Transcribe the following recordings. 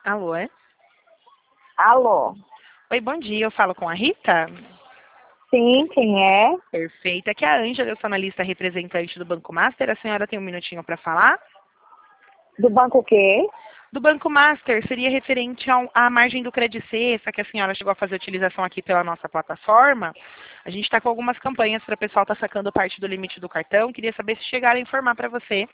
Alô, é? Alô? Oi, bom dia. Eu falo com a Rita? Sim, quem é? Perfeito. Aqui é a Ângela, eu sou analista representante do Banco Master. A senhora tem um minutinho para falar? Do banco o quê? Do Banco Master seria referente à margem do Credit Cessa, que a senhora chegou a fazer utilização aqui pela nossa plataforma. A gente está com algumas campanhas para o pessoal estar sacando parte do limite do cartão. Queria saber se chegaram a informar para você.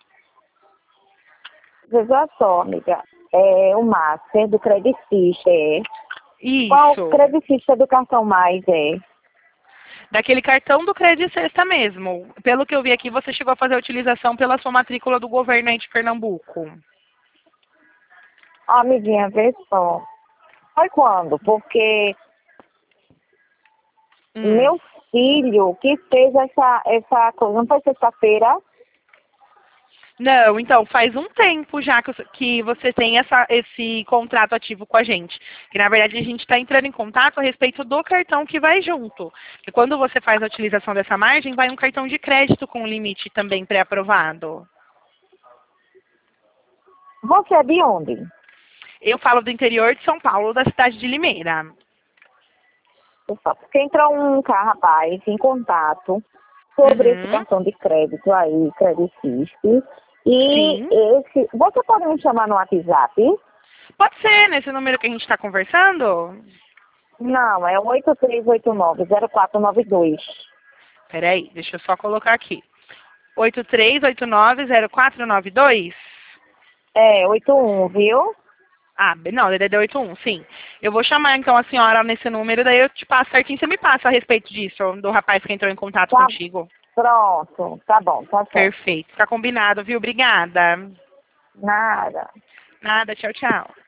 Veja só, amiga. É o Master do Credit System, é. Qual Isso. Credit System do cartão mais, é? Daquele cartão do Credit Cessa mesmo. Pelo que eu vi aqui, você chegou a fazer a utilização pela sua matrícula do governo aí de Pernambuco. Ó, amiguinha, vê só. Foi quando? Porque Hum. meu filho que fez essa coisa, não foi sexta-feira? Não, então faz um tempo já que você tem esse contrato ativo com a gente. Que na verdade a gente está entrando em contato a respeito do cartão que vai junto. E quando você faz a utilização dessa margem, vai um cartão de crédito com limite também pré-aprovado. Você é de onde? Eu falo do interior de São Paulo, da cidade de Limeira. Porque entrou um rapaz em contato sobre esse Uhum. cartão de crédito aí, Credit System. E Sim. esse. Você pode me chamar no WhatsApp? Pode ser, nesse número que a gente está conversando? Não, é 8389-0492. Peraí, deixa eu só colocar aqui. 83890492. É, 81, viu? Ah, não, DDD 81, sim. Eu vou chamar então a senhora nesse número, daí eu te passo certinho, você me passa a respeito disso, do rapaz que entrou em contato Tá contigo. pronto. Tá bom, tá certo. Perfeito. Tá combinado, viu? Obrigada. Nada. Nada, tchau, tchau.